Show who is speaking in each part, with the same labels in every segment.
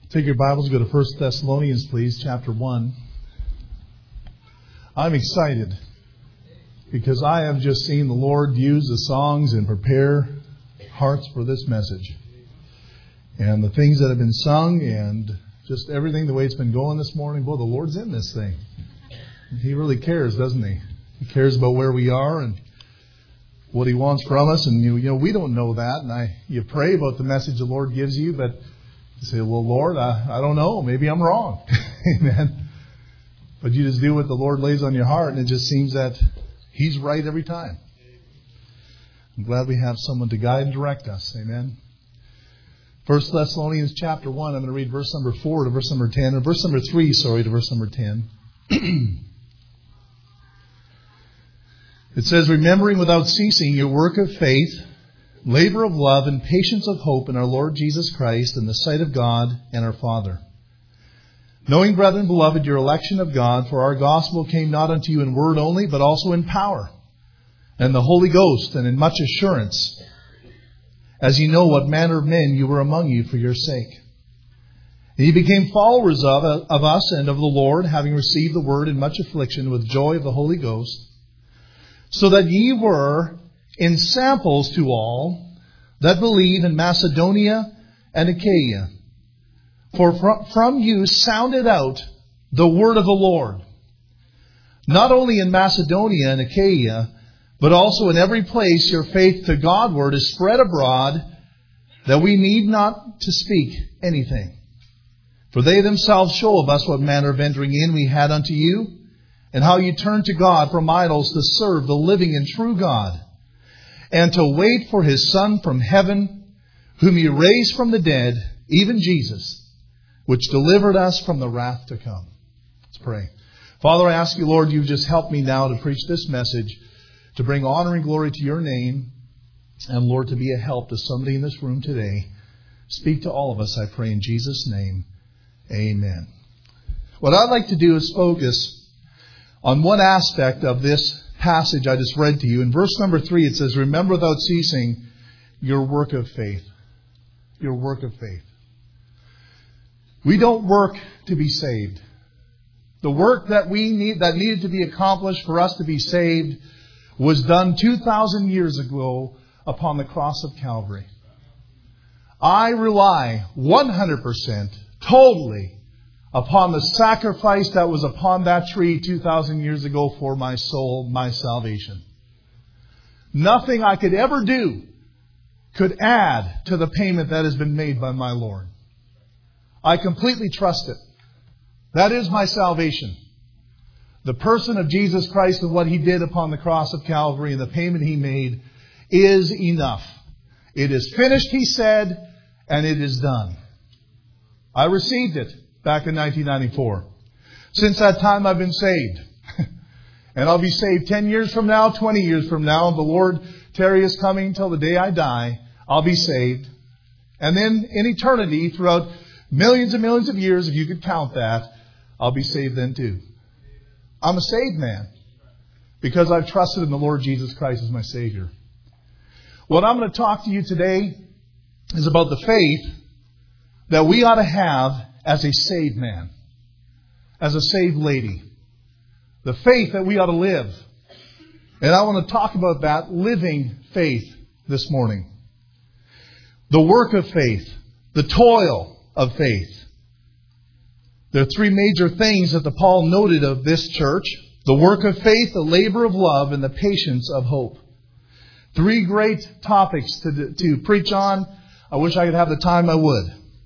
Speaker 1: Take your Bibles, go to 1 Thessalonians, please, chapter 1. I'm excited because I have just seen the Lord use the songs and prepare hearts for this message. And the things that have been sung and just everything, the way it's been going this morning, boy, the Lord's in this thing. He really cares, doesn't He? He cares about where we are and what He wants from us. And, you know, we don't know that. And you pray about the message the Lord gives you, but you say, well, Lord, I don't know. Maybe I'm wrong. Amen. But you just do what the Lord lays on your heart, and it just seems that He's right every time. I'm glad we have someone to guide and direct us. Amen. 1 Thessalonians chapter 1, I'm going to read verse number 4 to verse number 10, or verse number 3, to verse number 10. It says, remembering without ceasing your work of faith, labor of love, and patience of hope in our Lord Jesus Christ in the sight of God and our Father. Knowing, brethren, beloved, your election of God, for our gospel came not unto you in word only, but also in power, and the Holy Ghost, and in much assurance, as ye know what manner of men you were among you for your sake. And ye became followers of us and of the Lord, having received the word in much affliction with joy of the Holy Ghost, so that ye were in samples to all that believe in Macedonia and Achaia. For from you sounded out the word of the Lord, not only in Macedonia and Achaia, but also in every place your faith to Godward is spread abroad, that we need not to speak anything. For they themselves show of us what manner of entering in we had unto you, and how you turned to God from idols to serve the living and true God, and to wait for His Son from heaven, whom He raised from the dead, even Jesus, which delivered us from the wrath to come. Let's pray. Father, I ask you, Lord, you just help me now to preach this message, to bring honor and glory to your name, and Lord, to be a help to somebody in this room today. Speak to all of us, I pray in Jesus' name. Amen. What I'd like to do is focus on one aspect of this passage I just read to you. In verse number 3, it says, remember without ceasing your work of faith. Your work of faith. We don't work to be saved. The work that needed to be accomplished for us to be saved was done 2,000 years ago upon the cross of Calvary. I rely 100%, totally, upon the sacrifice that was upon that tree 2,000 years ago for my soul, my salvation. Nothing I could ever do could add to the payment that has been made by my Lord. I completely trust it. That is my salvation. The person of Jesus Christ and what He did upon the cross of Calvary and the payment He made is enough. It is finished, He said, and it is done. I received it back in 1994. Since that time, I've been saved. And I'll be saved 10 years from now, 20 years from now. The Lord Terry is coming till the day I die. I'll be saved. And then in eternity, throughout millions and millions of years, if you could count that, I'll be saved then too. I'm a saved man because I've trusted in the Lord Jesus Christ as my Savior. What I'm going to talk to you today is about the faith that we ought to have as a saved man, as a saved lady. The faith that we ought to live. And I want to talk about that living faith this morning. The work of faith. The toil of faith. There are three major things that the Paul noted of this church. The work of faith, the labor of love, and the patience of hope. Three great topics to preach on. I wish I could have the time I would.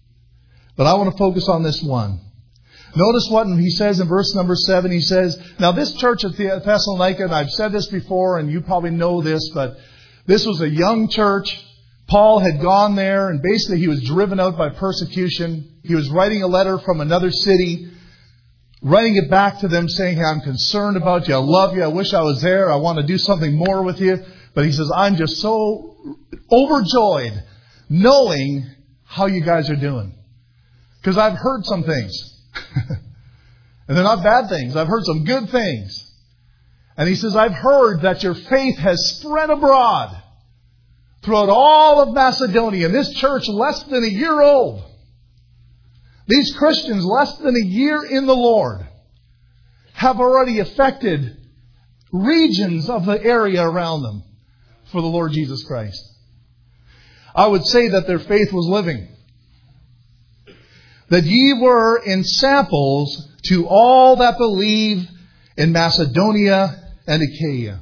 Speaker 1: But I want to focus on this one. Notice what he says in verse number 7. He says, now this church at Thessalonica, and I've said this before, and you probably know this, but this was a young church. Paul had gone there, and basically he was driven out by persecution. He was writing a letter from another city, writing it back to them saying, hey, I'm concerned about you. I love you. I wish I was there. I want to do something more with you. But he says, I'm just so overjoyed knowing how you guys are doing. Because I've heard some things. And they're not bad things. I've heard some good things. And he says, I've heard that your faith has spread abroad throughout all of Macedonia. And this church, less than a year old. These Christians, less than a year in the Lord, have already affected regions of the area around them for the Lord Jesus Christ. I would say that their faith was living. That ye were ensamples to all that believe in Macedonia and Achaia.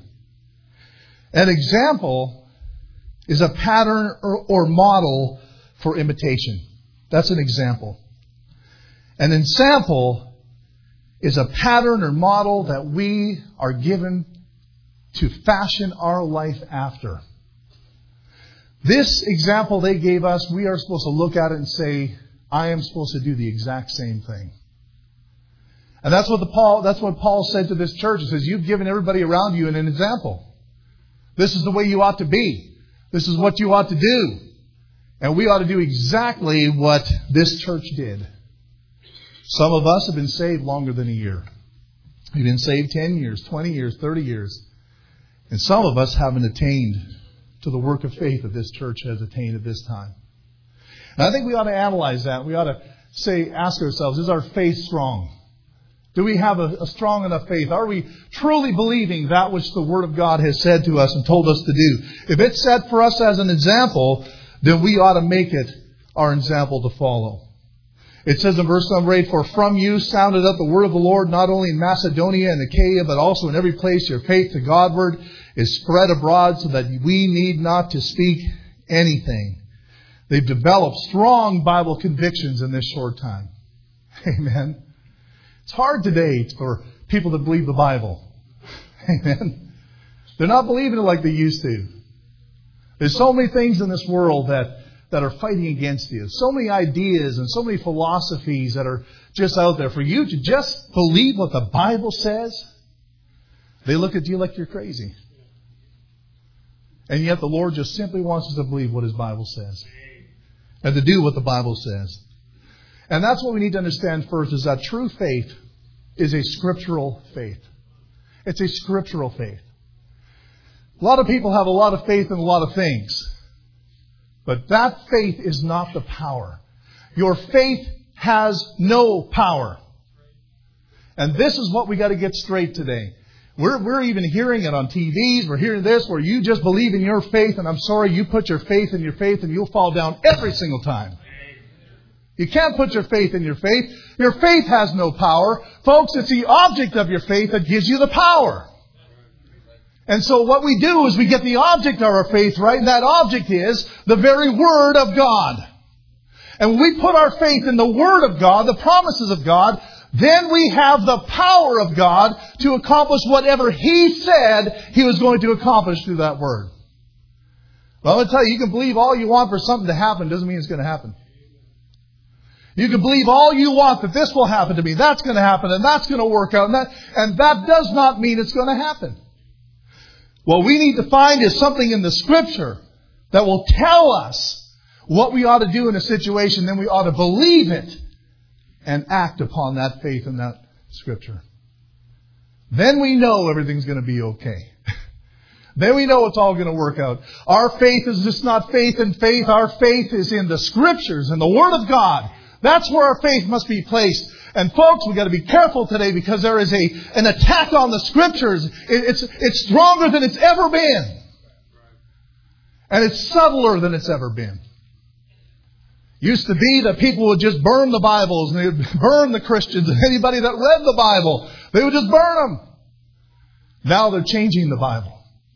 Speaker 1: An example is a pattern or model for imitation. That's an example. An ensample is a pattern or model that we are given to fashion our life after. This example they gave us, we are supposed to look at it and say, I am supposed to do the exact same thing. And that's what Paul said to this church. He says, you've given everybody around you an example. This is the way you ought to be. This is what you ought to do. And we ought to do exactly what this church did. Some of us have been saved longer than a year. We've been saved 10 years, 20 years, 30 years. And some of us haven't attained to the work of faith that this church has attained at this time. And I think we ought to analyze that. We ought to ask ourselves, is our faith strong? Do we have a strong enough faith? Are we truly believing that which the Word of God has said to us and told us to do? If it's set for us as an example, then we ought to make it our example to follow. It says in verse number 8, for from you sounded up the word of the Lord, not only in Macedonia and Achaia, but also in every place your faith to Godward is spread abroad, so that we need not to speak anything. They've developed strong Bible convictions in this short time. Amen. It's hard today for people to believe the Bible. Amen. They're not believing it like they used to. There's so many things in this world that are fighting against you. So many ideas and so many philosophies that are just out there. For you to just believe what the Bible says, they look at you like you're crazy. And yet the Lord just simply wants us to believe what His Bible says. And to do what the Bible says. And that's what we need to understand first, is that true faith is a scriptural faith. It's a scriptural faith. A lot of people have a lot of faith in a lot of things. But that faith is not the power. Your faith has no power. And this is what we got to get straight today. We're even hearing it on TVs. We're hearing this where you just believe in your faith. And I'm sorry, you put your faith in your faith and you'll fall down every single time. You can't put your faith in your faith. Your faith has no power. Folks, it's the object of your faith that gives you the power. And so what we do is we get the object of our faith right, and that object is the very Word of God. And when we put our faith in the Word of God, the promises of God, then we have the power of God to accomplish whatever He said He was going to accomplish through that Word. Well, I'm going to tell you, you can believe all you want for something to happen. Doesn't mean it's going to happen. You can believe all you want that this will happen to me, that's going to happen, and that's going to work out, and that does not mean it's going to happen. What we need to find is something in the Scripture that will tell us what we ought to do in a situation. Then we ought to believe it and act upon that faith in that Scripture. Then we know everything's going to be okay. Then we know it's all going to work out. Our faith is just not faith in faith. Our faith is in the Scriptures and the Word of God. That's where our faith must be placed. And folks, we've got to be careful today because there is an attack on the Scriptures. It's stronger than it's ever been. And it's subtler than it's ever been. Used to be that people would just burn the Bibles and they would burn the Christians and anybody that read the Bible. They would just burn them. Now they're changing the Bible.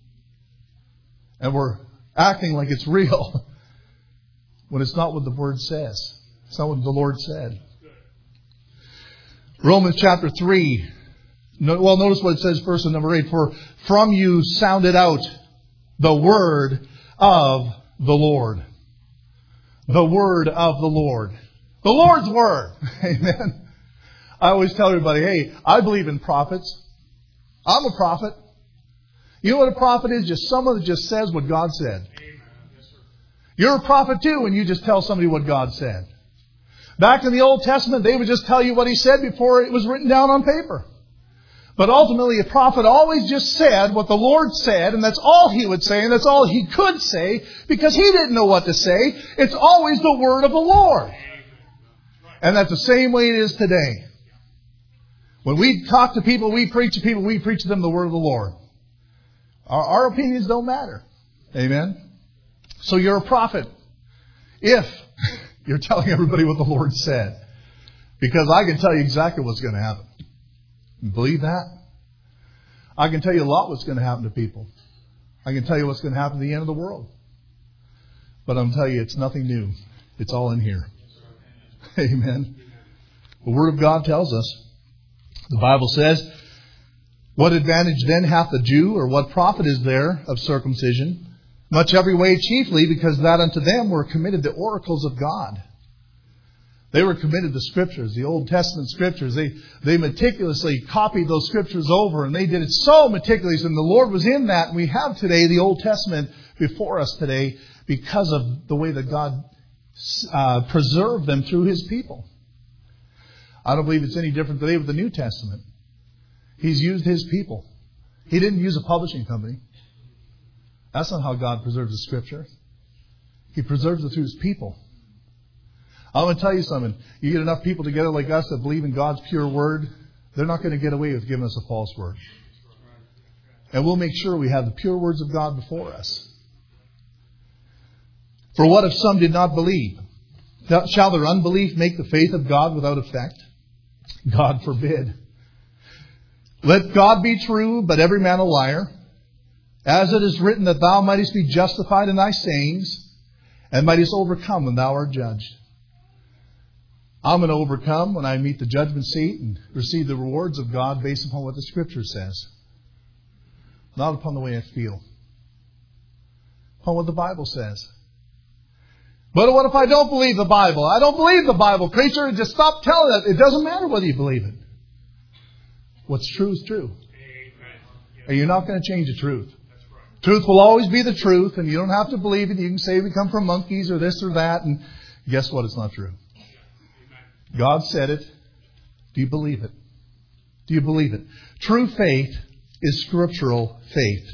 Speaker 1: And we're acting like it's real when it's not what the Word says. It's not what the Lord said. Romans chapter 3. Well, notice what it says first in number 8. For from you sounded out the word of the Lord. The word of the Lord. The Lord's word. Amen. I always tell everybody, hey, I believe in prophets. I'm a prophet. You know what a prophet is? Just someone that just says what God said. You're a prophet too when you just tell somebody what God said. Back in the Old Testament, they would just tell you what He said before it was written down on paper. But ultimately, a prophet always just said what the Lord said, and that's all he would say, and that's all he could say, because he didn't know what to say. It's always the word of the Lord. And that's the same way it is today. When we talk to people, we preach to people, we preach to them the word of the Lord. Our opinions don't matter. Amen? So you're a prophet if you're telling everybody what the Lord said. Because I can tell you exactly what's going to happen. Believe that? I can tell you a lot what's going to happen to people. I can tell you what's going to happen at the end of the world. But I'm telling you, it's nothing new. It's all in here. Amen. The Word of God tells us. The Bible says, what advantage then hath the Jew, or what profit is there of circumcision? Much every way chiefly, because that unto them were committed the oracles of God. They were committed to Scriptures, the Old Testament Scriptures. They meticulously copied those Scriptures over, and they did it so meticulously. And the Lord was in that. And we have today the Old Testament before us today because of the way that God preserved them through His people. I don't believe it's any different today with the New Testament. He's used His people. He didn't use a publishing company. That's not how God preserves the Scripture. He preserves it through His people. I'm going to tell you something. You get enough people together like us that believe in God's pure Word, they're not going to get away with giving us a false word. And we'll make sure we have the pure words of God before us. For what if some did not believe? Shall their unbelief make the faith of God without effect? God forbid. Let God be true, but every man a liar. As it is written, that thou mightest be justified in thy sayings, and mightest overcome when thou art judged. I'm going to overcome when I meet the judgment seat and receive the rewards of God based upon what the Scripture says. Not upon the way I feel. Upon what the Bible says. But what if I don't believe the Bible? I don't believe the Bible, preacher. Just stop telling it. It doesn't matter whether you believe it. What's true is true. And you're not going to change the truth. Truth will always be the truth, and you don't have to believe it. You can say we come from monkeys or this or that, and guess what? It's not true. God said it. Do you believe it? Do you believe it? True faith is scriptural faith.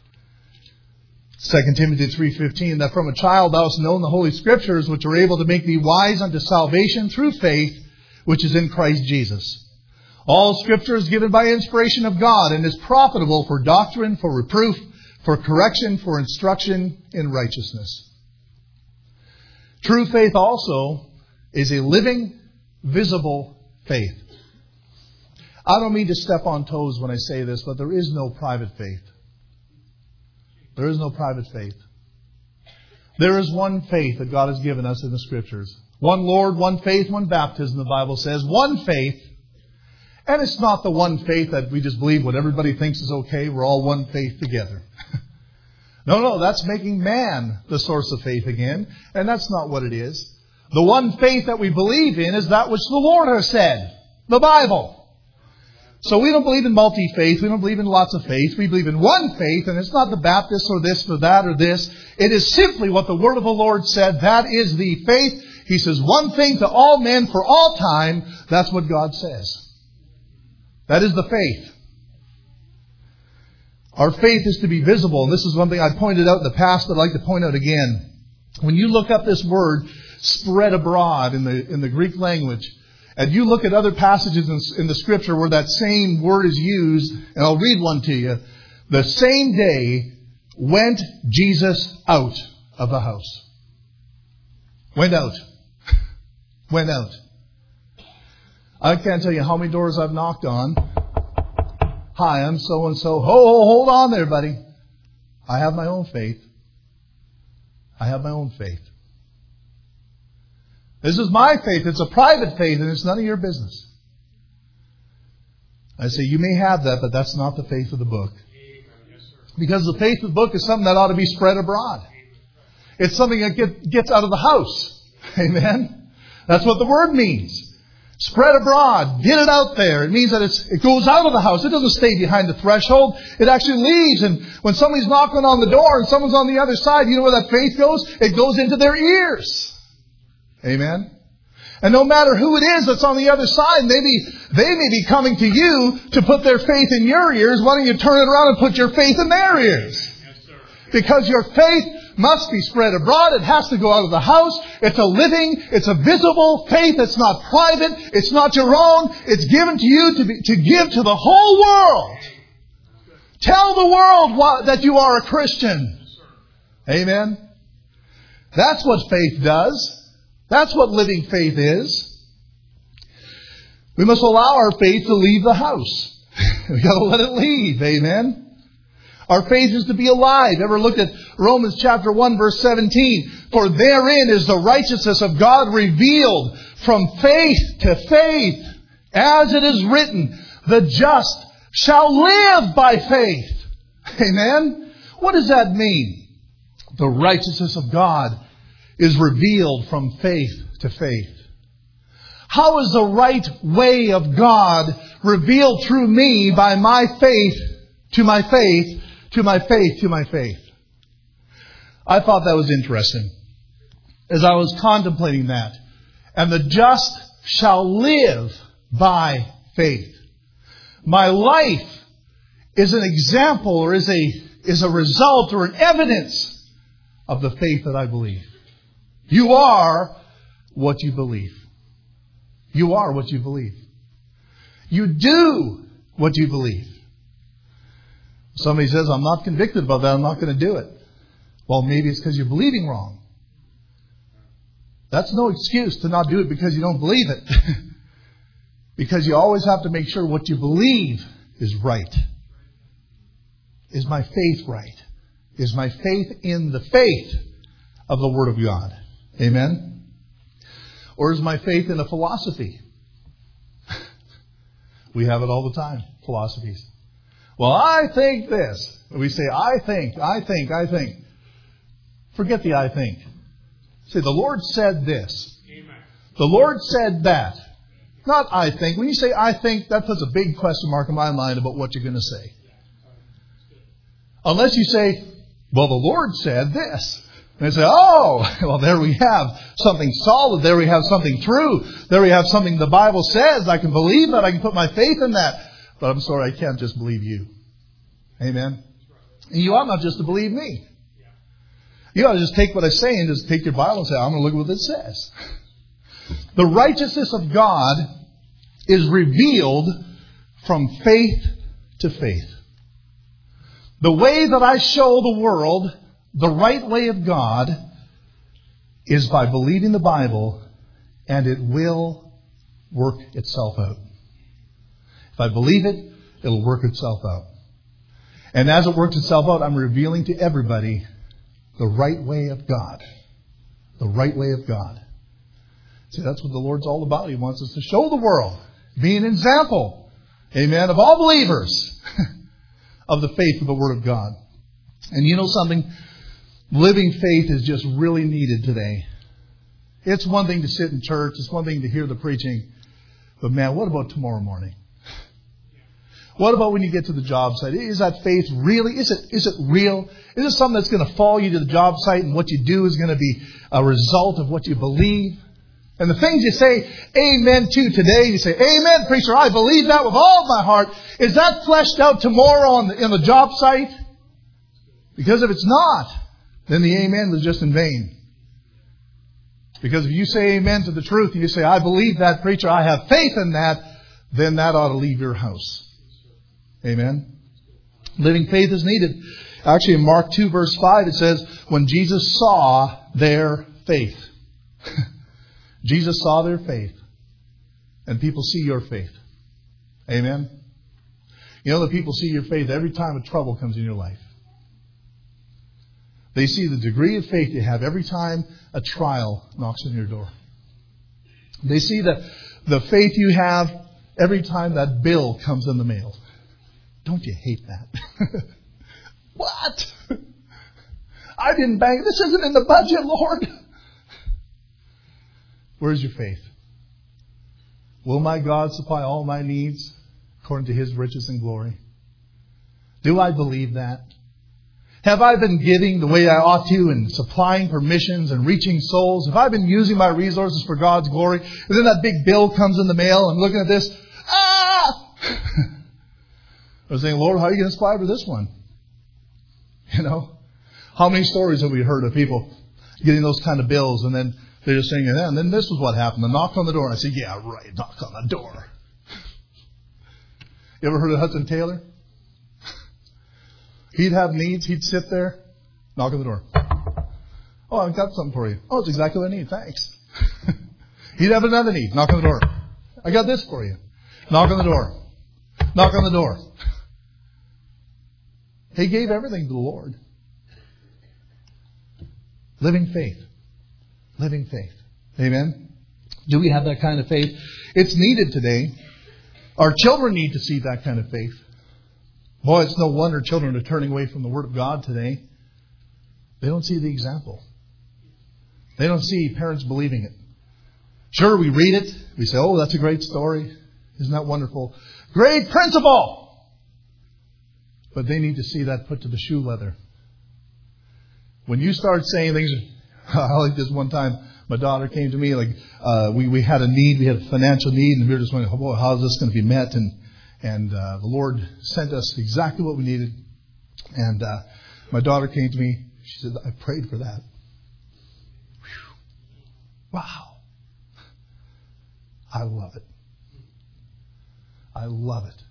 Speaker 1: 2 Timothy 3:15, that from a child thou hast known the Holy Scriptures, which are able to make thee wise unto salvation through faith, which is in Christ Jesus. All Scripture is given by inspiration of God, and is profitable for doctrine, for reproof, for correction, for instruction in righteousness. True faith also is a living, visible faith. I don't mean to step on toes when I say this, but there is no private faith. There is no private faith. There is one faith that God has given us in the Scriptures. One Lord, one faith, one baptism, the Bible says. One faith. And it's not the one faith that we just believe what everybody thinks is okay. We're all one faith together. No, that's making man the source of faith again. And that's not what it is. The one faith that we believe in is that which the Lord has said. The Bible. So we don't believe in multi-faith. We don't believe in lots of faith. We believe in one faith, and it's not the Baptist or this or that or this. It is simply what the Word of the Lord said. That is the faith. He says one thing to all men for all time. That's what God says. That is the faith. Our faith is to be visible. And this is one thing I pointed out in the past that I'd like to point out again. When you look up this word, spread abroad in the Greek language, and you look at other passages in the Scripture where that same word is used, and I'll read one to you. The same day went Jesus out of the house. Went out. Went out. I can't tell you how many doors I've knocked on. Hi, I'm so-and-so. Hold on there, buddy. I have my own faith. I have my own faith. This is my faith. It's a private faith, and it's none of your business. I say, you may have that, but that's not the faith of the book. Because the faith of the book is something that ought to be spread abroad. It's something that gets out of the house. Amen? That's what the word means. Spread abroad. Get it out there. It means that it goes out of the house. It doesn't stay behind the threshold. It actually leaves. And when somebody's knocking on the door and someone's on the other side, you know where that faith goes? It goes into their ears. Amen? And no matter who it is that's on the other side, maybe they may be coming to you to put their faith in your ears. Why don't you turn it around and put your faith in their ears?
Speaker 2: Yes, sir.
Speaker 1: Because your faith must be spread abroad. It has to go out of the house. It's a living, it's a visible faith. It's not private. It's not your own. It's given to you to give to the whole world. Tell the world that you are a Christian. Amen. That's what faith does. That's what living faith is. We must allow our faith to leave the house. We've got to let it leave. Amen. Our faith is to be alive. Ever looked at Romans chapter 1 verse 17? For therein is the righteousness of God revealed from faith to faith. As it is written, the just shall live by faith. Amen. What does that mean? The righteousness of God is revealed from faith to faith. How is the right way of God revealed through me by my faith to my faith, to my faith, to my faith? I thought that was interesting as I was contemplating that. And the just shall live by faith. My life is an example or is a result or an evidence of the faith that I believe. You are what you believe. You are what you believe. You do what you believe. Somebody says, I'm not convicted about that. I'm not going to do it. Well, maybe it's because you're believing wrong. That's no excuse to not do it because you don't believe it. Because you always have to make sure what you believe is right. Is my faith right? Is my faith in the faith of the Word of God? Amen? Or is my faith in a philosophy? We have it all the time, philosophies. Well, I think this. We say, I think. Forget the I think. Say, the Lord said this. Amen. The Lord said that. Not I think. When you say I think, that puts a big question mark in my mind about what you're going to say. Unless you say, well, the Lord said this. And they say, oh, well, there we have something solid. There we have something true. There we have something the Bible says. I can believe that. I can put my faith in that. But I'm sorry, I can't just believe you. Amen? And you ought not just to believe me. You ought to just take what I say and just take your Bible and say, I'm going to look at what it says. The righteousness of God is revealed from faith to faith. The way that I show the world the right way of God is by believing the Bible, and it will work itself out. If I believe it, it'll work itself out. And as it works itself out, I'm revealing to everybody the right way of God. The right way of God. See, that's what the Lord's all about. He wants us to show the world, be an example, amen, of all believers of the faith of the Word of God. And you know something? Living faith is just really needed today. It's one thing to sit in church. It's one thing to hear the preaching. But man, what about tomorrow morning? What about when you get to the job site? Is that faith really? Is it real? Is it something that's going to follow you to the job site and what you do is going to be a result of what you believe? And the things you say amen to today, you say, amen, preacher, I believe that with all my heart. Is that fleshed out tomorrow in the job site? Because if it's not, then the amen was just in vain. Because if you say amen to the truth and you say, I believe that, preacher, I have faith in that, then that ought to leave your house. Amen. Living faith is needed. Actually, in Mark 2, verse 5, it says, when Jesus saw their faith. Jesus saw their faith. And people see your faith. Amen. You know that people see your faith every time a trouble comes in your life. They see the degree of faith you have every time a trial knocks on your door. They see the faith you have every time that bill comes in the mail. Don't you hate that? What? I didn't bank. This isn't in the budget, Lord. Where's your faith? Will my God supply all my needs according to His riches and glory? Do I believe that? Have I been giving the way I ought to and supplying for missions and reaching souls? Have I been using my resources for God's glory? And then that big bill comes in the mail and I'm looking at this. I was saying, Lord, how are you going to supply for this one? You know? How many stories have we heard of people getting those kind of bills and then they're just saying, and then this was what happened. I knocked on the door. And I said, yeah, right, knock on the door. You ever heard of Hudson Taylor? He'd have needs. He'd sit there, knock on the door. Oh, I've got something for you. Oh, it's exactly what I need. Thanks. He'd have another need. Knock on the door. I got this for you. Knock on the door. Knock on the door. He gave everything to the Lord. Living faith. Living faith. Amen? Do we have that kind of faith? It's needed today. Our children need to see that kind of faith. Boy, it's no wonder children are turning away from the Word of God today. They don't see the example. They don't see parents believing it. Sure, we read it. We say, oh, that's a great story. Isn't that wonderful? Great principle! But they need to see that put to the shoe leather. When you start saying things, like this one time, my daughter came to me, we had a need, we had a financial need, and we were just wondering, oh boy, how is this going to be met? And the Lord sent us exactly what we needed. And my daughter came to me, she said, I prayed for that. Whew. Wow. I love it. I love it.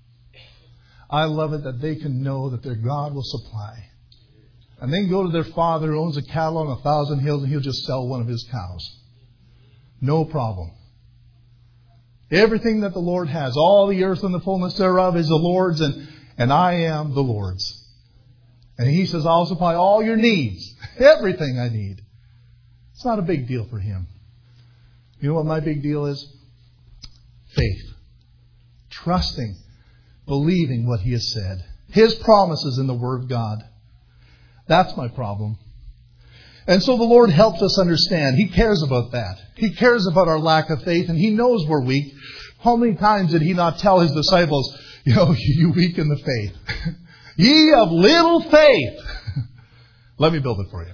Speaker 1: I love it that they can know that their God will supply. And they can go to their father who owns a cattle on 1,000 hills and he'll just sell one of his cows. No problem. Everything that the Lord has, all the earth and the fullness thereof is the Lord's, and I am the Lord's. And He says, I'll supply all your needs. Everything I need. It's not a big deal for Him. You know what my big deal is? Faith. Trusting. Believing what He has said. His promises in the Word of God. That's my problem. And so the Lord helps us understand. He cares about that. He cares about our lack of faith, and He knows we're weak. How many times did He not tell His disciples, you weak in the faith. Ye of little faith. Let me build it for you.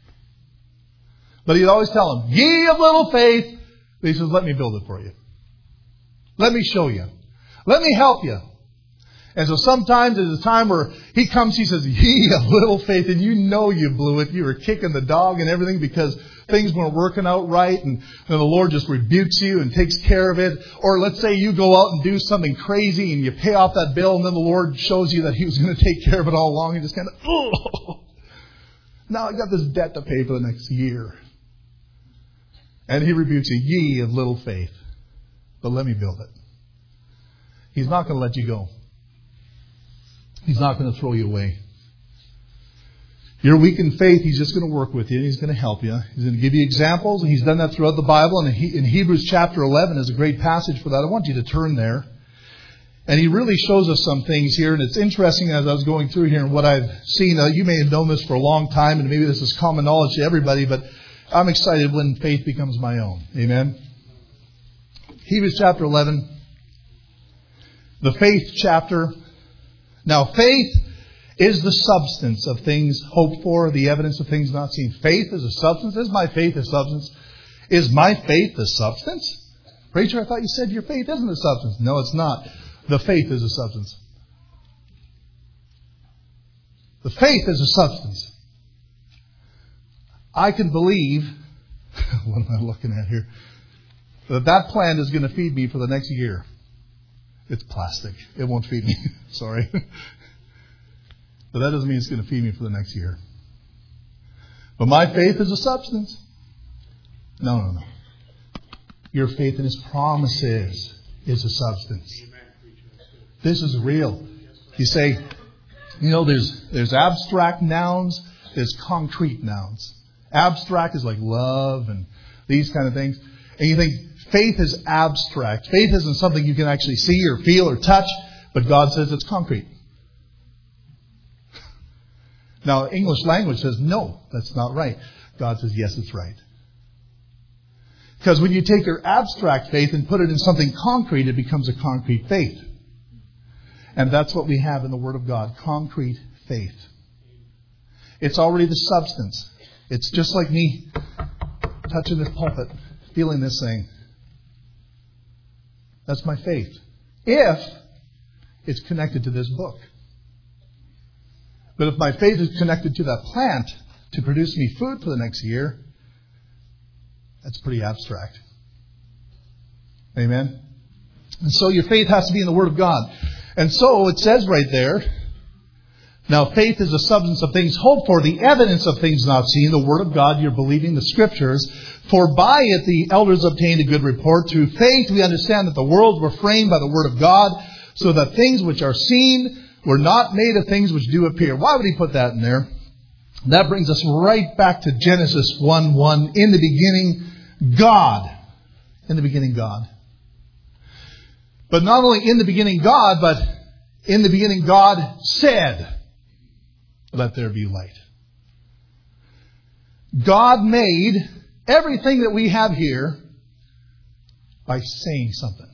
Speaker 1: But He'd always tell them, ye of little faith. He says, let me build it for you. Let me show you. Let me help you. And so sometimes there's a time where He comes, He says, ye of little faith, and you know you blew it. You were kicking the dog and everything because things weren't working out right, and then the Lord just rebukes you and takes care of it. Or let's say you go out and do something crazy and you pay off that bill, and then the Lord shows you that He was going to take care of it all along. You just kind of, oh, now I got this debt to pay for the next year. And He rebukes you, ye of little faith. But let me build it. He's not going to let you go. He's not going to throw you away. You're weak in faith. He's just going to work with you. He's going to help you. He's going to give you examples. And He's done that throughout the Bible. And in Hebrews chapter 11 is a great passage for that. I want you to turn there. And He really shows us some things here. And it's interesting as I was going through here and what I've seen. You may have known this for a long time. And maybe this is common knowledge to everybody. But I'm excited when faith becomes my own. Amen. Hebrews chapter 11. The faith chapter. Now, faith is the substance of things hoped for, the evidence of things not seen. Faith is a substance. Is my faith a substance? Is my faith a substance? Preacher, I thought you said your faith isn't a substance. No, it's not. The faith is a substance. The faith is a substance. I can believe, what am I looking at here? That plant is going to feed me for the next year. It's plastic. It won't feed me. Sorry. But that doesn't mean it's going to feed me for the next year. But my faith is a substance. No. Your faith in His promises is a substance. This is real. You say, there's abstract nouns, there's concrete nouns. Abstract is like love and these kind of things. And you think faith is abstract. Faith isn't something you can actually see or feel or touch, but God says it's concrete. Now, English language says, no, that's not right. God says, yes, it's right. Because when you take your abstract faith and put it in something concrete, it becomes a concrete faith. And that's what we have in the Word of God, concrete faith. It's already the substance. It's just like me touching this pulpit, feeling this thing. That's my faith. If it's connected to this book. But if my faith is connected to that plant to produce me food for the next year, that's pretty abstract. Amen? And so your faith has to be in the Word of God. And so it says right there, now faith is the substance of things hoped for, the evidence of things not seen, the Word of God, you're believing the Scriptures. For by it the elders obtained a good report. Through faith we understand that the worlds were framed by the Word of God, so that things which are seen were not made of things which do appear. Why would he put that in there? That brings us right back to Genesis 1:1. In the beginning, God. In the beginning, God. But not only in the beginning, God, but in the beginning, God said, let there be light. God made everything that we have here by saying something.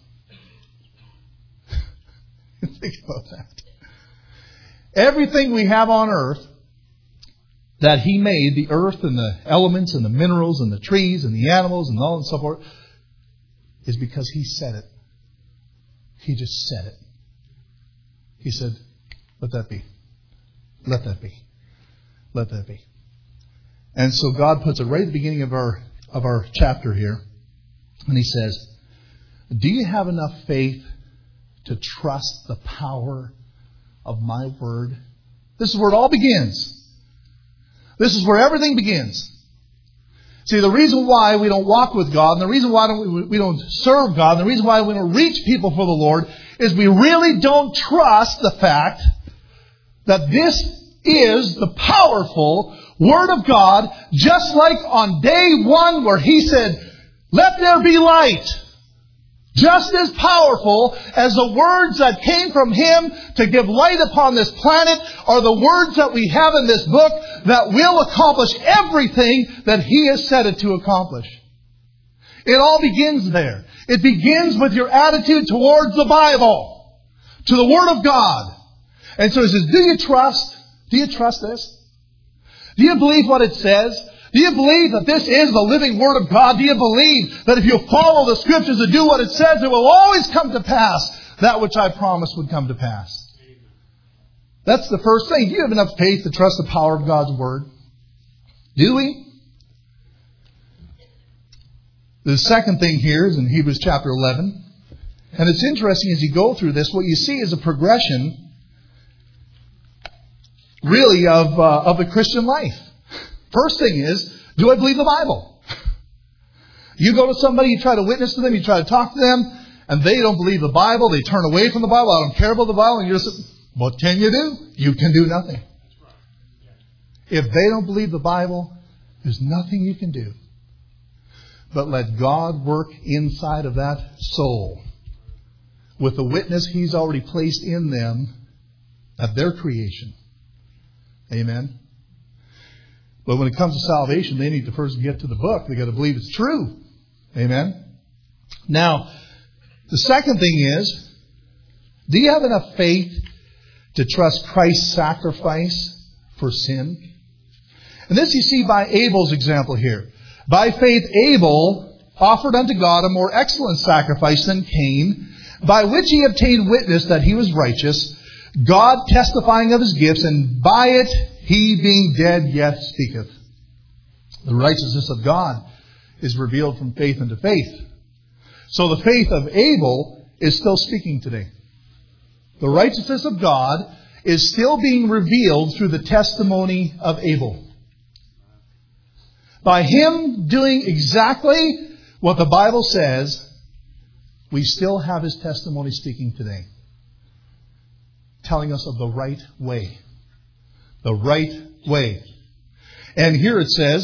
Speaker 1: Think about that. Everything we have on earth that He made, the earth and the elements and the minerals and the trees and the animals and all and so forth, is because He said it. He just said it. He said, let that be. Let that be. Let that be. And so God puts it right at the beginning of our chapter here. And He says, do you have enough faith to trust the power of my word? This is where it all begins. This is where everything begins. See, the reason why we don't walk with God, and the reason why we don't serve God, and the reason why we don't reach people for the Lord, is we really don't trust the fact that this is the powerful Word of God, just like on day one where He said, let there be light. Just as powerful as the words that came from Him to give light upon this planet are the words that we have in this book that will accomplish everything that He has said it to accomplish. It all begins there. It begins with your attitude towards the Bible, to the Word of God. And so He says, do you trust? Do you trust this? Do you believe what it says? Do you believe that this is the living Word of God? Do you believe that if you follow the Scriptures and do what it says, it will always come to pass that which I promised would come to pass? That's the first thing. Do you have enough faith to trust the power of God's Word? Do we? The second thing here is in Hebrews chapter 11. And it's interesting as you go through this, what you see is a progression, really, of the Christian life. First thing is, do I believe the Bible? You go to somebody, you try to witness to them, you try to talk to them, and they don't believe the Bible, they turn away from the Bible, I don't care about the Bible, and you're just, what can you do? You can do nothing. If they don't believe the Bible, there's nothing you can do. But let God work inside of that soul with the witness He's already placed in them of their creation. Amen. But when it comes to salvation, they need to first get to the book. They've got to believe it's true. Amen. Now, the second thing is, do you have enough faith to trust Christ's sacrifice for sin? And this you see by Abel's example here. By faith, Abel offered unto God a more excellent sacrifice than Cain, by which he obtained witness that he was righteous, God testifying of his gifts, and by it he being dead yet speaketh. The righteousness of God is revealed from faith unto faith. So the faith of Abel is still speaking today. The righteousness of God is still being revealed through the testimony of Abel. By him doing exactly what the Bible says, we still have his testimony speaking today, telling us of the right way. The right way. And here it says,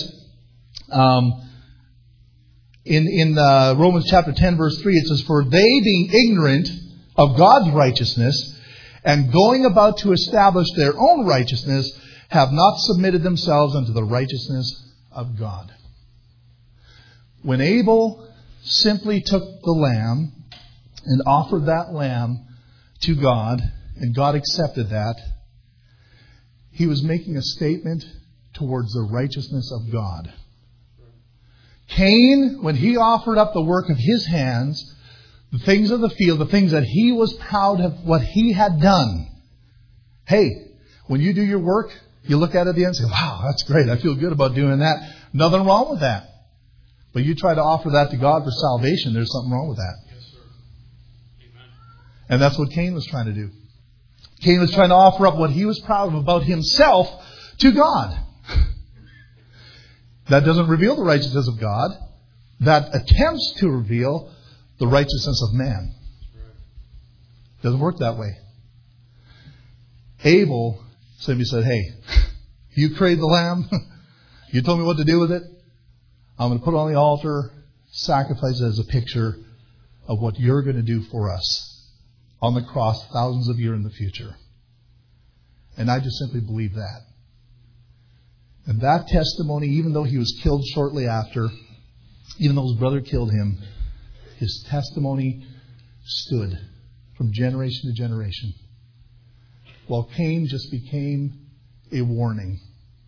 Speaker 1: in Romans chapter 10, verse 3, it says, for they being ignorant of God's righteousness and going about to establish their own righteousness, have not submitted themselves unto the righteousness of God. When Abel simply took the lamb and offered that lamb to God, and God accepted that, he was making a statement towards the righteousness of God. Cain, when he offered up the work of his hands, the things of the field, the things that he was proud of what he had done. Hey, When you do your work, you look at it at the end and say, wow, that's great. I feel good about doing that. Nothing wrong with that. But you try to offer that to God for salvation, there's something wrong with that.
Speaker 2: Yes, sir. Amen.
Speaker 1: And that's what Cain was trying to do. Cain was trying to offer up what he was proud of about himself to God. That doesn't reveal the righteousness of God. That attempts to reveal the righteousness of man. Doesn't work that way. Abel simply said, hey, you created the lamb. You told me what to do with it. I'm going to put it on the altar, sacrifice it as a picture of what you're going to do for us on the cross thousands of years in the future. And I just simply believe that. And that testimony, even though he was killed shortly after, even though his brother killed him, his testimony stood from generation to generation. While Cain just became a warning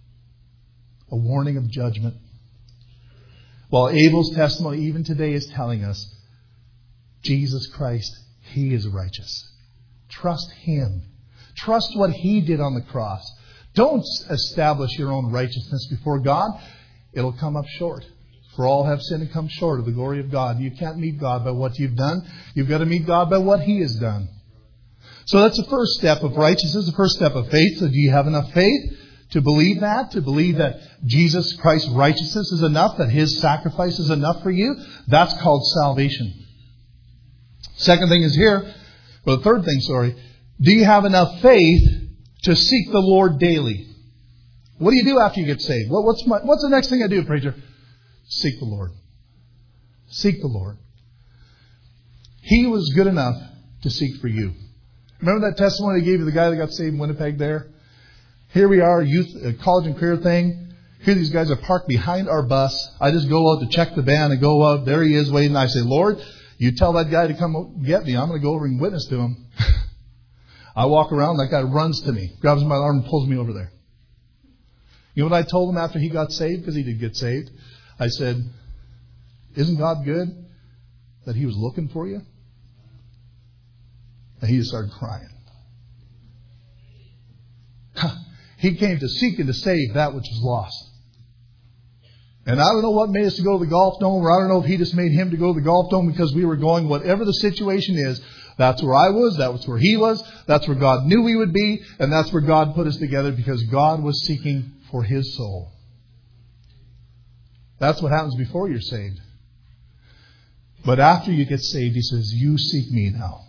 Speaker 1: of judgment. While Abel's testimony even today is telling us, Jesus Christ, He is righteous. Trust Him. Trust what He did on the cross. Don't establish your own righteousness before God. It'll come up short. For all have sinned and come short of the glory of God. You can't meet God by what you've done. You've got to meet God by what He has done. So that's the first step of righteousness, the first step of faith. So do you have enough faith to believe that? To believe that Jesus Christ's righteousness is enough? That His sacrifice is enough for you? That's called salvation. Second thing is here, or the third thing, do you have enough faith to seek the Lord daily? What do you do after you get saved? What's the next thing I do, preacher? Seek the Lord. Seek the Lord. He was good enough to seek for you. Remember that testimony I gave you, the guy that got saved in Winnipeg there? Here we are, youth, college and career thing. Here these guys are parked behind our bus. I just go out to check the van and go out. There he is waiting. I say, Lord, you tell that guy to come get me. I'm going to go over and witness to him. I walk around. That guy runs to me, grabs my arm and pulls me over there. You know what I told him after he got saved? Because he did get saved. I said, isn't God good that He was looking for you? And he just started crying. He came to seek and to save that which was lost. And I don't know what made us to go to the golf dome, or I don't know if He just made him to go to the golf dome because we were going, whatever the situation is, that's where I was, that was where he was, that's where God knew we would be, and that's where God put us together because God was seeking for His soul. That's what happens before you're saved. But after you get saved, He says, you seek me now.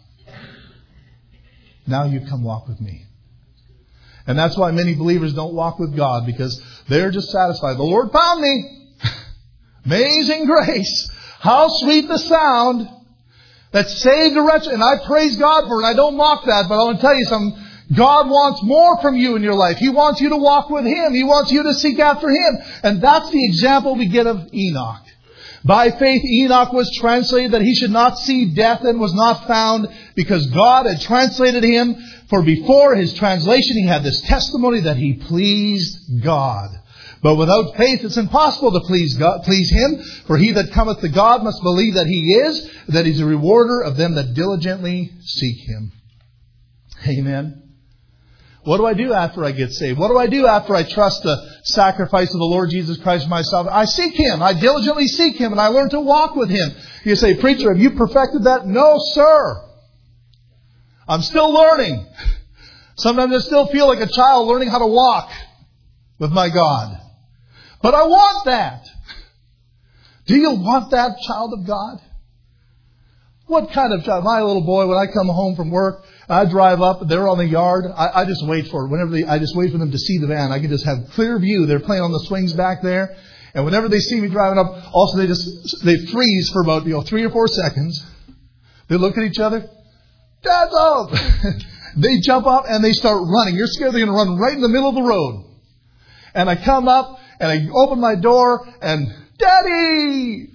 Speaker 1: Now you come walk with me. And that's why many believers don't walk with God, because they're just satisfied. The Lord found me. Amazing grace. How sweet the sound that saved a wretch. And I praise God for it. I don't mock that, but I want to tell you something. God wants more from you in your life. He wants you to walk with Him. He wants you to seek after Him. And that's the example we get of Enoch. By faith, Enoch was translated that he should not see death and was not found because God had translated him. For before his translation, he had this testimony that he pleased God. But without faith, it's impossible to please Him. For he that cometh to God must believe that He is, that He's a rewarder of them that diligently seek Him. Amen. What do I do after I get saved? What do I do after I trust the sacrifice of the Lord Jesus Christ for myself? I seek Him. I diligently seek Him, and I learn to walk with Him. You say, preacher, have you perfected that? No, sir. I'm still learning. Sometimes I still feel like a child learning how to walk with my God. But I want that. Do you want that, child of God? What kind of child? My little boy, when I come home from work, I drive up, they're on the yard. I just wait for it. I just wait for them to see the van. I can just have clear view. They're playing on the swings back there. And whenever they see me driving up, also they freeze for about 3 or 4 seconds. They look at each other. Dad's up! They jump up and they start running. You're scared they're going to run right in the middle of the road. And I come up and I open my door and, Daddy!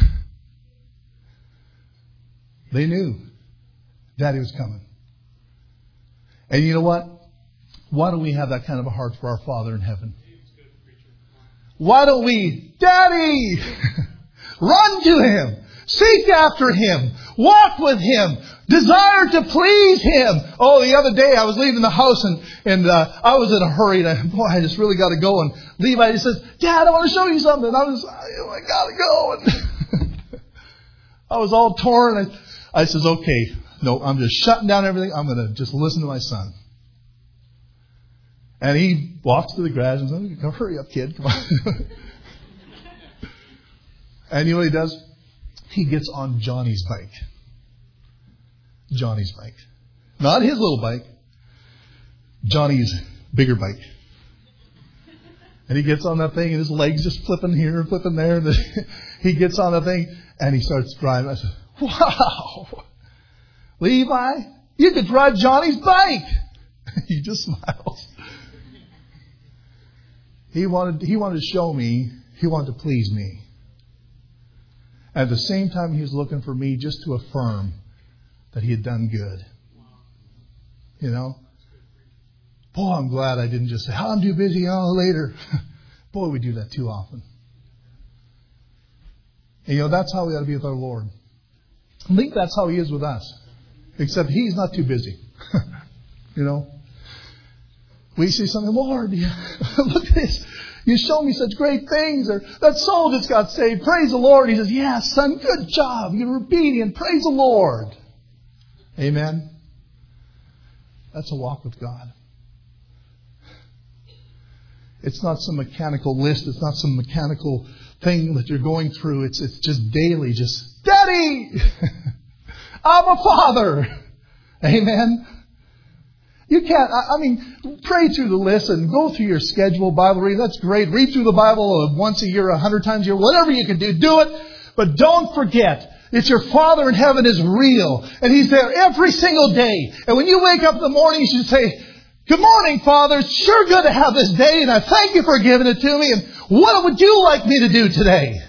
Speaker 1: They knew Daddy was coming. And you know what? Why don't we have that kind of a heart for our Father in heaven? Why don't we, Daddy, run to Him, Seek after Him. Walk with Him. Desire to please Him. Oh, the other day I was leaving the house and I was in a hurry and I just really got to go. And Levi just says, Dad, I want to show you something. I got to go. And I was all torn. I says, okay, no, I'm just shutting down everything. I'm going to just listen to my son. And he walks to the garage and says, oh, hurry up, kid. Come on. And you know what he does? He gets on Johnny's bike. Johnny's bike. Not his little bike. Johnny's bigger bike. And he gets on that thing and his legs just flipping here and flipping there. And he gets on that thing and he starts driving. I said, wow. Levi, you could drive Johnny's bike. He just smiles. He wanted to show me. He wanted to please me. At the same time, he was looking for me just to affirm that he had done good. You know? Boy, I'm glad I didn't just say, oh, I'm too busy, later. Boy, we do that too often. And you know, that's how we ought to be with our Lord. I think that's how He is with us. Except He's not too busy. You know? We see something, Lord, look at this. You show me such great things. Or that soul just got saved. Praise the Lord. He says, yeah, son, good job. You're obedient. Praise the Lord. Amen. That's a walk with God. It's not some mechanical list. It's not some mechanical thing that you're going through. It's just daily. Just, Daddy! I'm a father. Amen. You can't, pray through the list and go through your schedule, Bible reading. That's great. Read through the Bible once a year, 100 times a year, whatever you can do, do it. But don't forget, it's your Father in heaven is real. And He's there every single day. And when you wake up in the morning, you should say, good morning, Father. It's sure good to have this day. And I thank you for giving it to me. And what would you like me to do today?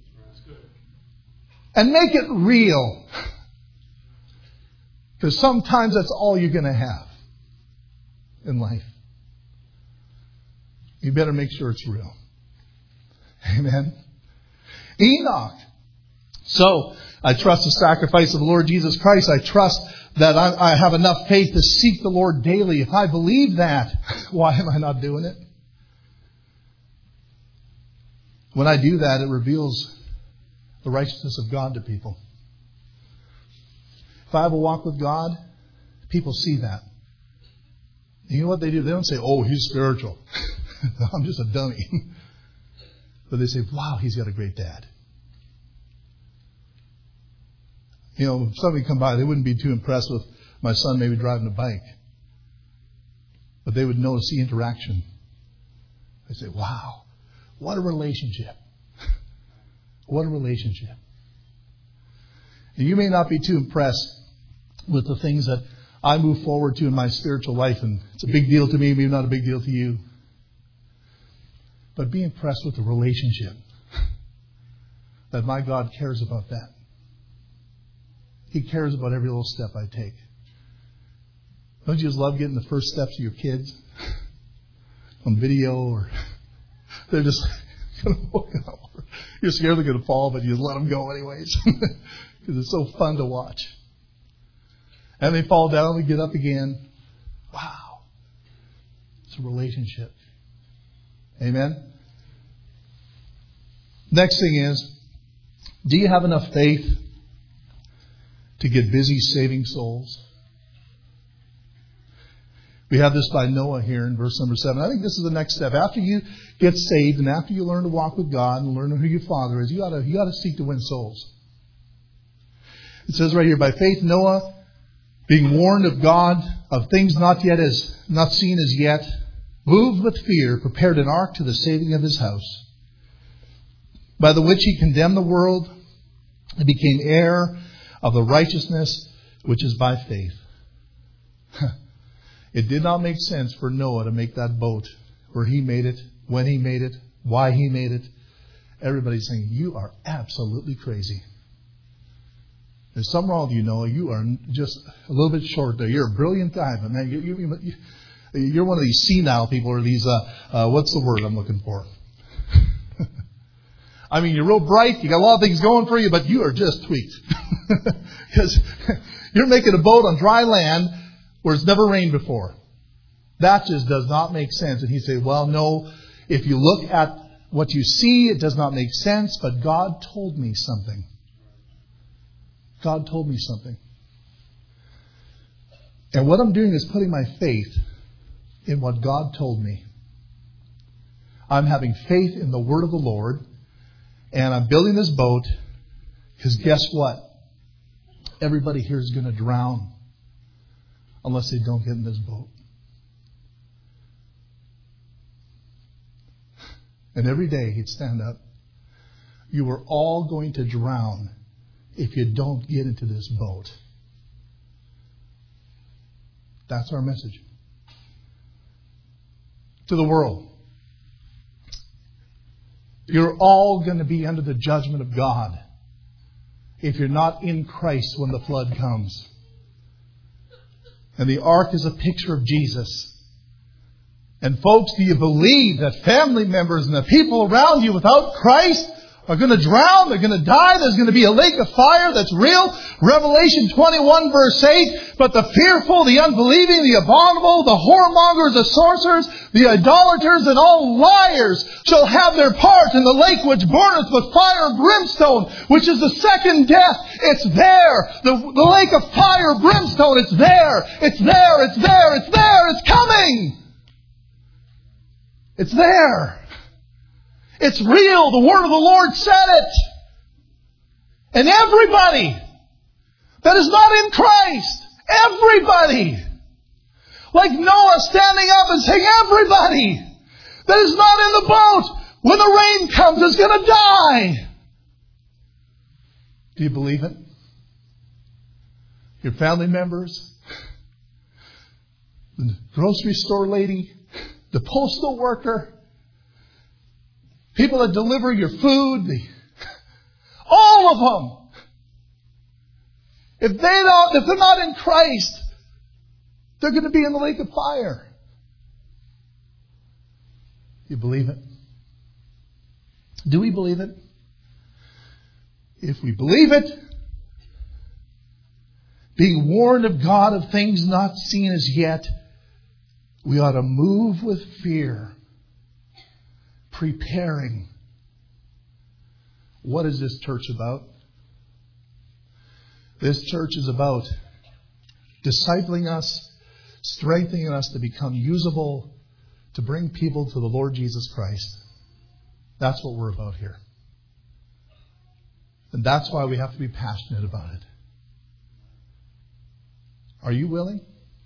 Speaker 1: And make it real. Because sometimes that's all you're going to have in life. You better make sure it's real. Amen. Enoch. So, I trust the sacrifice of the Lord Jesus Christ. I trust that I have enough faith to seek the Lord daily. If I believe that, why am I not doing it? When I do that, it reveals the righteousness of God to people. If I have a walk with God, people see that. You know what they do? They don't say, oh, he's spiritual. I'm just a dummy. But they say, wow, he's got a great dad. You know, if somebody come by, they wouldn't be too impressed with my son maybe driving a bike. But they would notice the interaction. They say, wow, what a relationship. What a relationship. And you may not be too impressed with the things that I move forward to in my spiritual life, and it's a big deal to me, maybe not a big deal to you. But be impressed with the relationship. That my God cares about that. He cares about every little step I take. Don't you just love getting the first steps of your kids on video, or they're just you're scared they're going to fall, but you just let them go anyways because it's so fun to watch. And they fall down and get up again. Wow. It's a relationship. Amen? Next thing is, do you have enough faith to get busy saving souls? We have this by Noah here in verse number 7. I think this is the next step. After you get saved and after you learn to walk with God and learn who your Father is, you ought to seek to win souls. It says right here, by faith Noah, being warned of God of things not seen as yet, moved with fear, prepared an ark to the saving of his house, by the which he condemned the world and became heir of the righteousness which is by faith. It did not make sense for Noah to make that boat where he made it, when he made it, why he made it. Everybody's saying, you are absolutely crazy. There's something wrong with you, Noah. You are just a little bit short there. You're a brilliant guy, but man, you're one of these senile people, or these, what's the word I'm looking for? I mean, you're real bright. You got a lot of things going for you, but you are just tweaked. Because you're making a boat on dry land where it's never rained before. That just does not make sense. And he said, well, no, if you look at what you see, it does not make sense, but God told me something. God told me something. And what I'm doing is putting my faith in what God told me. I'm having faith in the word of the Lord, and I'm building this boat because guess what? Everybody here is going to drown unless they don't get in this boat. And every day he'd stand up. You are all going to drown if you don't get into this boat. That's our message to the world. You're all going to be under the judgment of God if you're not in Christ when the flood comes. And the ark is a picture of Jesus. And folks, do you believe that family members and the people around you without Christ are going to drown? They're going to die? There's going to be a lake of fire that's real? Revelation 21 verse 8. But the fearful, the unbelieving, the abominable, the whoremongers, the sorcerers, the idolaters, and all liars shall have their part in the lake which burneth with fire and brimstone, which is the second death. It's there. The lake of fire, brimstone, it's there. It's there. It's there. It's there. It's coming. It's there. It's real. The word of the Lord said it. And everybody that is not in Christ, everybody, like Noah standing up and saying, everybody that is not in the boat, when the rain comes, is going to die. Do you believe it? Your family members, the grocery store lady, the postal worker, people that deliver your food, all of them. If they're not in Christ, they're going to be in the lake of fire. You believe it? Do we believe it? If we believe it, being warned of God of things not seen as yet, we ought to move with fear, preparing. What is this church about? This church is about discipling us, strengthening us to become usable, to bring people to the Lord Jesus Christ. That's what we're about here. And that's why we have to be passionate about it. Are you willing?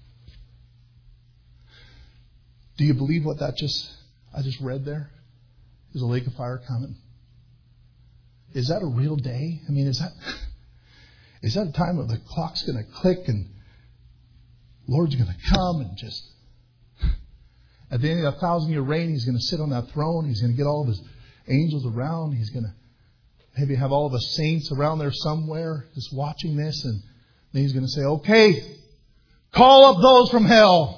Speaker 1: Do you believe what I just read there? There's a lake of fire coming. Is that a real day? I mean, is that a time where the clock's going to click and Lord's going to come and just at the end of 1,000-year reign, He's going to sit on that throne. He's going to get all of His angels around. He's going to maybe have all of His saints around there somewhere just watching this, and then He's going to say, okay, call up those from hell.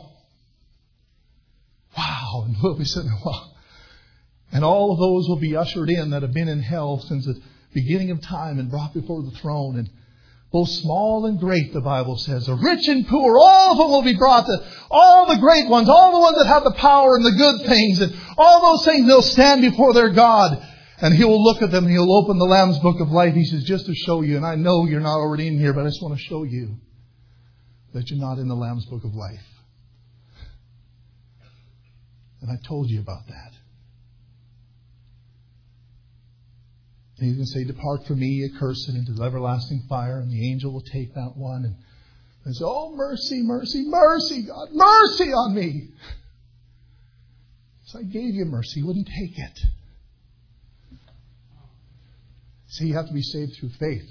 Speaker 1: Wow, and we'll be sitting there, wow. And all of those will be ushered in that have been in hell since the beginning of time and brought before the throne. And both small and great, the Bible says, the rich and poor, all of them will be brought to, all the great ones, all the ones that have the power and the good things, and all those things, they'll stand before their God. And He will look at them and He'll open the Lamb's Book of Life. He says, just to show you, and I know you're not already in here, but I just want to show you that you're not in the Lamb's Book of Life. And I told you about that. And He's going to say, depart from me, accursed, into the everlasting fire. And the angel will take that one and say, oh, mercy, mercy, mercy, God, mercy on me. So I gave you mercy. You wouldn't take it. See, you have to be saved through faith.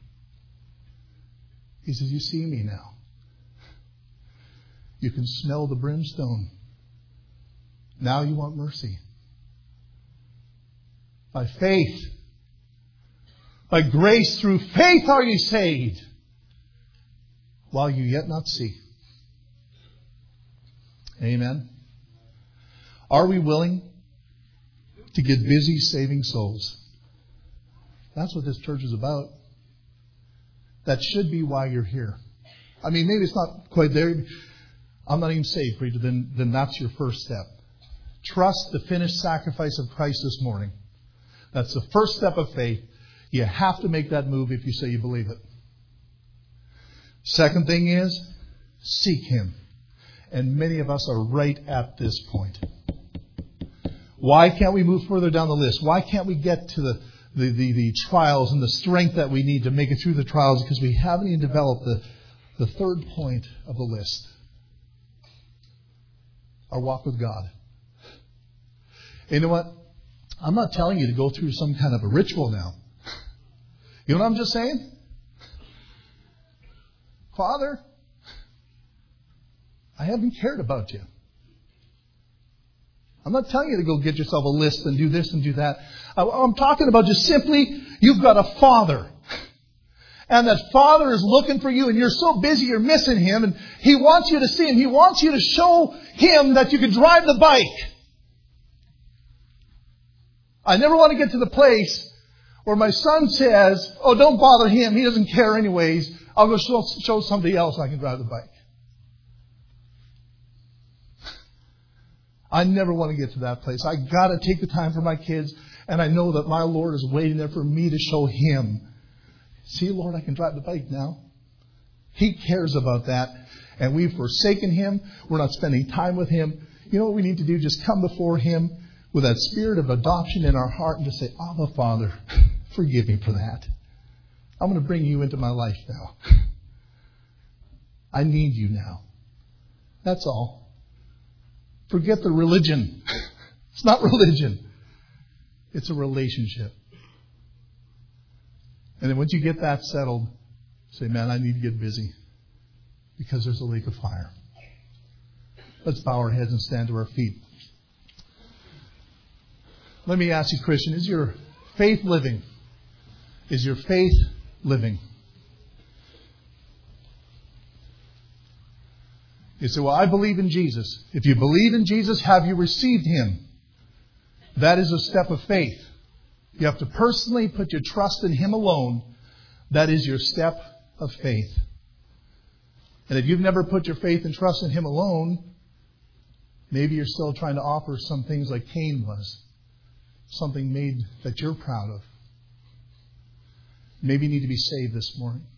Speaker 1: He says, you see me now. You can smell the brimstone. Now you want mercy. By faith. By grace through faith are you saved, while you yet not see. Amen. Are we willing to get busy saving souls? That's what this church is about. That should be why you're here. I mean, maybe it's not quite there. I'm not even saved, preacher. Then that's your first step. Trust the finished sacrifice of Christ this morning. That's the first step of faith. You have to make that move if you say you believe it. Second thing is, seek Him. And many of us are right at this point. Why can't we move further down the list? Why can't we get to the trials and the strength that we need to make it through the trials? Because we haven't even developed the third point of the list. Our walk with God. You know what? I'm not telling you to go through some kind of a ritual now. You know what I'm just saying? Father, I haven't cared about you. I'm not telling you to go get yourself a list and do this and do that. I'm talking about just simply, you've got a Father. And that Father is looking for you and you're so busy you're missing Him. And He wants you to see Him. He wants you to show Him that you can drive the bike. I never want to get to the place where my son says, oh, don't bother him. He doesn't care anyways. I'll go show somebody else I can drive the bike. I never want to get to that place. I got to take the time for my kids. And I know that my Lord is waiting there for me to show Him. See, Lord, I can drive the bike now. He cares about that. And we've forsaken Him. We're not spending time with Him. You know what we need to do? Just come before Him with that spirit of adoption in our heart and just say, Abba, Father, forgive me for that. I'm going to bring you into my life now. I need you now. That's all. Forget the religion. It's not religion. It's a relationship. And then once you get that settled, say, man, I need to get busy because there's a lake of fire. Let's bow our heads and stand to our feet. Let me ask you, Christian, is your faith living? Is your faith living? You say, well, I believe in Jesus. If you believe in Jesus, have you received Him? That is a step of faith. You have to personally put your trust in Him alone. That is your step of faith. And if you've never put your faith and trust in Him alone, maybe you're still trying to offer some things like Cain was. Something made that you're proud of. Maybe you need to be saved this morning.